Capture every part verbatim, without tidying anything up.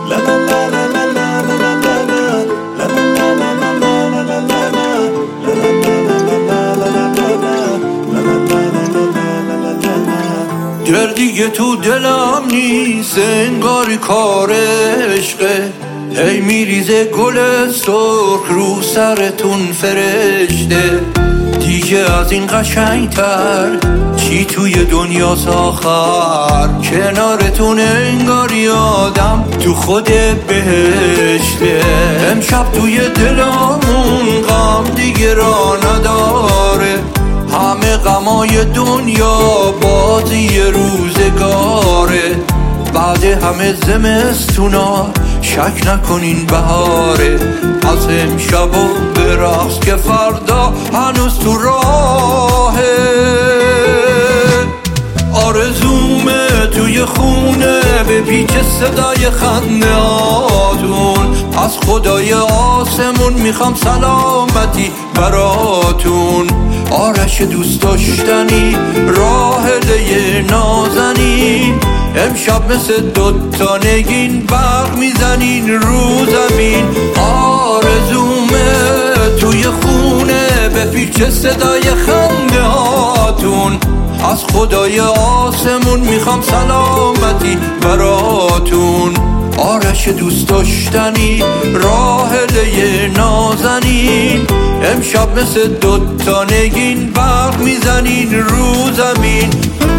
دیگه تو دلم نیست انگاری کار عشقه، هی میریزه گل سرخ رو سرتون فرشته. دیگه از این قشنگتر چی توی دنیاست آخر، کنارتون انگاری آدم تو خود بهشته. امشب توی دلمون غم دیگه را نداره، همه غمای دنیا بازی روزگاره. بعد همه زمستونا شک نکنین بهاره، از امشب و برقص که فردا هنوز تو راهه. آرزومه توی خونه به پیچ صدای خنده هاتون، از خدای آسمون میخوام سلامتی براتون. آرش دوست داشتنی راحله نازنین، امشب مثل دوتا نگین برق میزنین رو زمین. آرزومه توی خونه به پیچ صدای خنده هاتون، از خدای آسمون میخوام سلامتی براتون. آرش دوست داشتنی راحله نازنین، امشب مثل دوتا نگین برق میزنین رو زمین.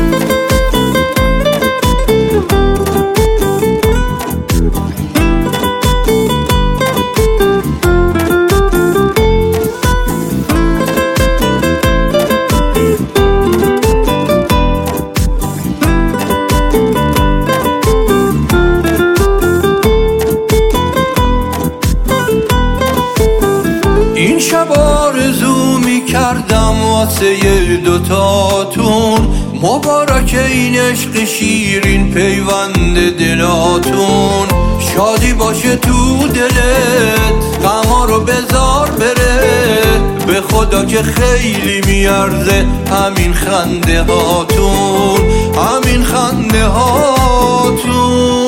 این شب آرزو می کردم واسه دوتاتون، مبارک این عشق شیرین پیوند دلاتون. شادی باشه تو دلت، غما رو بذار بره، به خدا که خیلی میارزه همین خنده هاتون، همین خنده هاتون.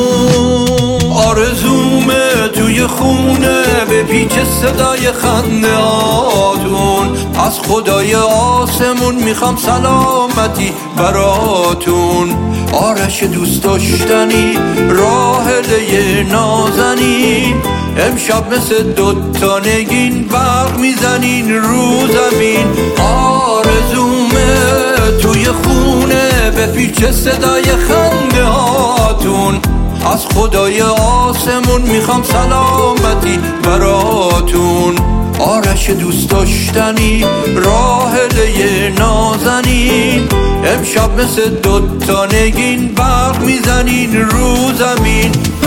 آرزومه توی خونه به پیچ صدای خنده هاتون، از خدای آسمون میخوام سلامتی براتون. آرش دوست داشتنی راحله نازنین، امشب مثل دوتا نگین برق میزنین رو زمین. آرزومه توی خونه به پیچ صدای خنده هاتون، از خدای آسمون میخوام سلامتی براتون. آرش دوست داشتنی راحله نازنین، امشب مثل دوتا نگین برق میزنین رو زمین.